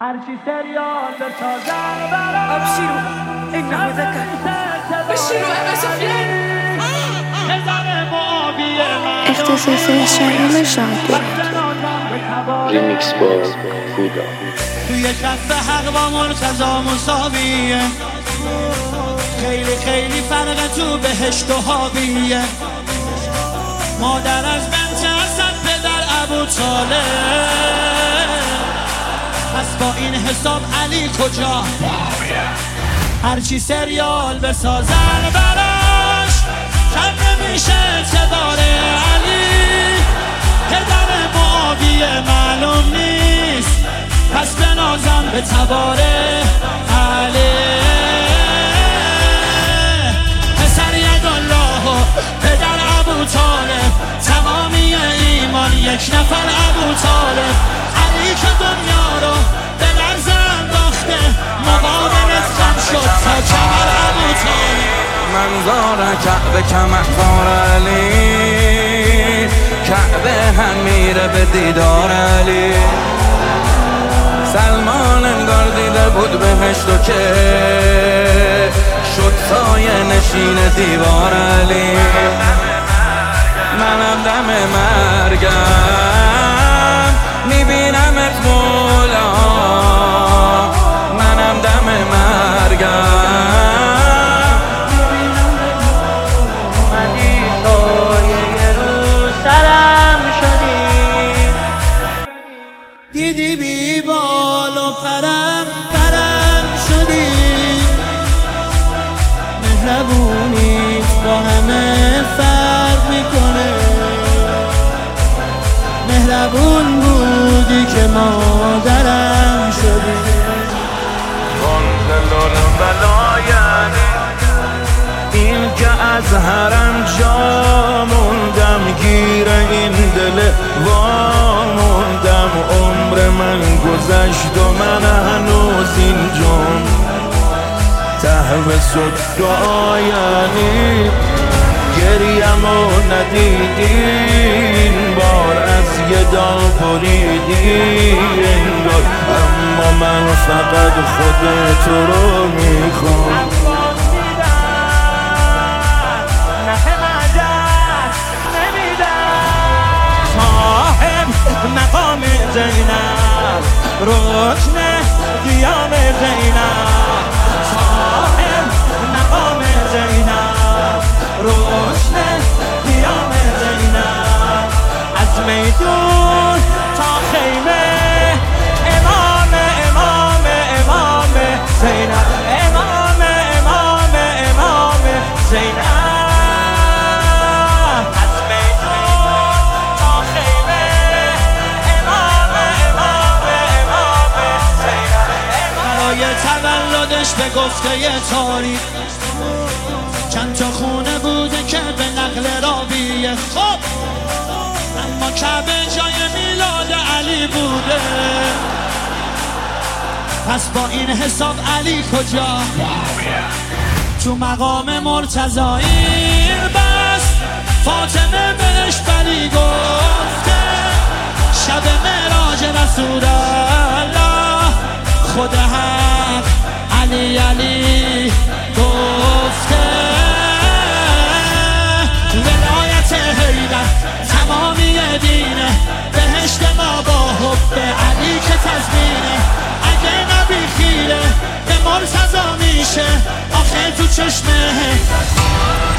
هرچی سریال بسازن برام ابشروا انه ذكر بشروا ابا سفيان. اختصاص شهرام شامپور ریمیکس با هودا. توی کف حق با مرتضی مساویه، خیلی خیلی فرق تو بهشت و حاویه. مادر از بنت اسد، پدر ابو طالب، پس با این حساب علی کجا؟ هرچی سریال بسازن براش کم نمیشه اعتبار علی. پدر معاویه معلوم نیست، پس بنازم به تبار علی. پسر یدالله و پدر ابو طالب، تمامی ایمان یک نفر ابو طالب. علی که دنیا رو به لرز انداخته، مقابلت خم شد تا کمر ابو طالب. منظار کعبه کمهوار علی، کعبه هم میره به دیدار علی. سلمان انگار دیده بود بهشتو که شد سایه نشین دیوار علی. منم دم مرگم میبینمت مولا، منم دم مرگم دیدی بی بال و پرم شدی، مهربونیت با همه فرق میکنه. مهربون بودی که مادرم شدی. این که از حرم جا موندم، گیر این دل واموندم. عمر من گذشت و من هنوز اینجام، تهوه شد دعایانی. گریم و ندیدی این بار، از یه دل بریدی انگار. اما من فقط خودت رو میخوام. مقام زینب، رکن قیام زینب. صاحب مقام زینب، رکن قیام زینب. از میدون تا خیمه، امام زینب. امام زینب. تولدش به گفته تاریخ چند تا خونه بوده که به نقل راویه. خب اما کعبه جای میلاد علی بوده، پس با این حساب علی کجا؟ تو مقام مرتضایی بس فاطمه بهش بلی گفته. شب معراج رسول الله، خود حق علی گفته. ولایت حیدر تمامی دینه، بهشت ما با حب علی که تضمینه. اگه نبی خیره به مرتضی میشه، آخه تو چشمه